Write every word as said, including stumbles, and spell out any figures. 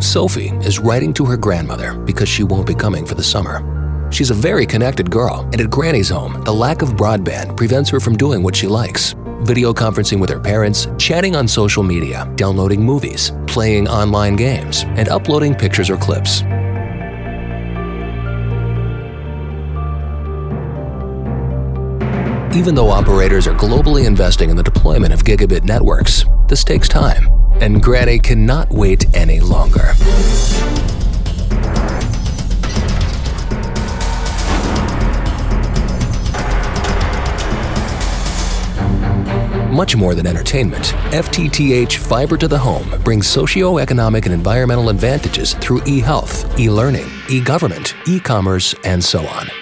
Sophie is writing to her grandmother because she won't be coming for the summer. She's a very connected girl, and at Granny's home, the lack of broadband prevents her from doing what she likes. Video conferencing with her parents, chatting on social media, downloading movies, playing online games, and uploading pictures or clips. Even though operators are globally investing in the deployment of gigabit networks, this takes time, and Granny cannot wait any longer. Much more than entertainment, F T T H Fiber to the Home brings socioeconomic and environmental advantages through e-health, e-learning, e-government, e-commerce, and so on.